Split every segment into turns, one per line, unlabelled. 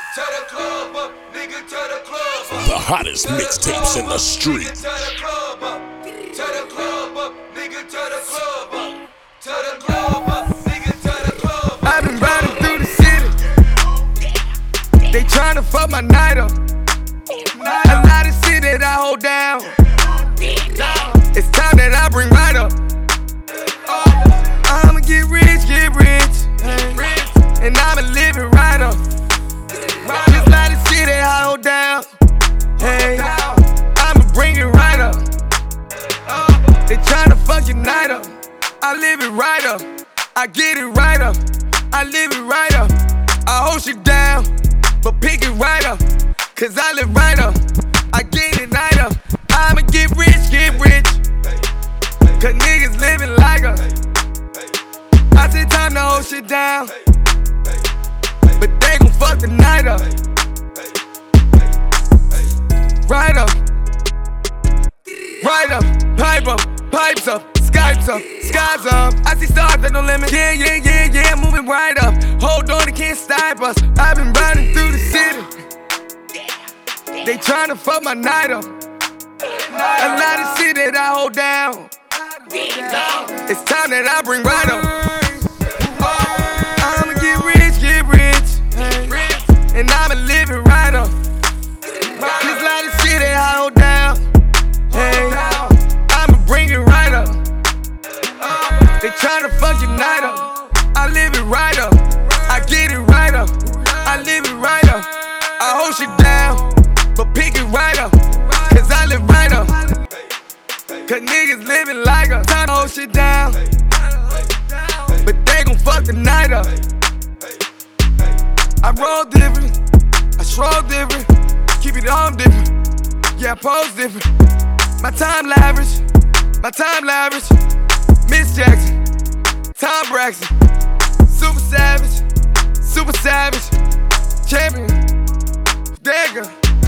Turn the club up, nigga, turn the club up.
The hottest mixtapes in the street.
Turn the club up, turn the club up, nigga, turn the club up. Turn the club up, nigga, turn the club up.
I've been riding through the city. They tryna fuck my night up. A lot of shit that I hold down. It's time that I bring right up. I'ma get rich, and I'ma live it right up. Just a lot of shit that I hold down. Hey, I'ma bring it right up. They tryna fuck your night up. I live it right up. I get it right up. I live it right up. I hold shit down, but pick it right up. Cause I live right up. I get it right up. I'ma get rich. Cause niggas living like us. I said time to hold shit down, but they gon' fuck the night up. Right up, right up, pipe up, pipes up, Skypes up, skies up. I see stars that no limit. Yeah, moving right up. Hold on, they can't stop us. I've been riding through the city. They tryna fuck my night up. A lot of shit that I hold down. It's time that I bring right up. I'ma get rich, and I'ma live it right up. There's a lot of shit that I hold down. Hey, I'ma bring it right up. They tryna fuck your night up. I live it right up. I get it right up. I live it right up. I hold shit down, but pick it right up. Cause I live right up. Cause niggas living like us. Time to hold shit down, but they gon' fuck the night up. I roll different, I stroll different, keep it on different. Yeah, I pose different. My time lavish, Miss Jackson, Tom Braxton, super savage, champion, Dagger.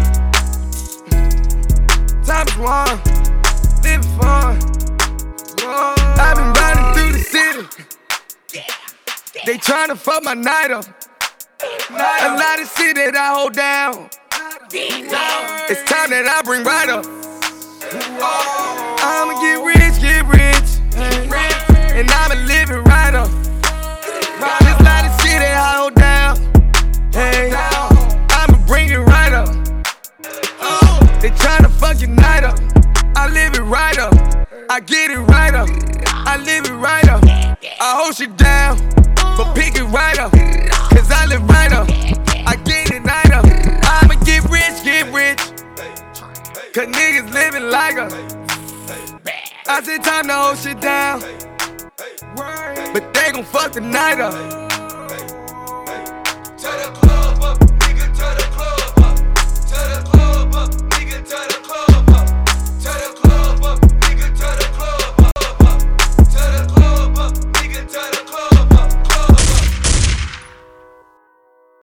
Time is one, living fun. I've been riding through the city. They tryna fuck my night up. A lot of shit that I hold down. It's time that I bring right up. I'ma get rich, and I'ma live it right up. There's a lot of shit that I hold down. Hey, I'ma bring it right up. They tryna fuck your night up. I live it right up. I get it right up. I live it right up. I hold shit down, but pick it right up. Cause I live right up. I get it right up. I'ma get rich. Cause niggas living like us. I said time to hold shit down, but they gon' fuck the night up.